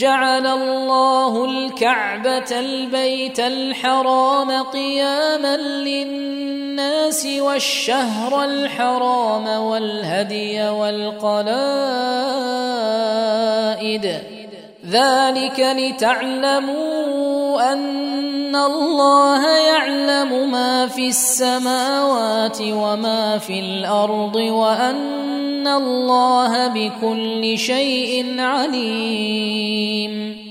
جعل الله الكعبة البيت الحرام قياما للناس والشهر الحرام والهدي والقلائد ذلك لتعلموا أن الله يعلم ما في السماوات وما في الأرض وأن الله بكل شيء عليم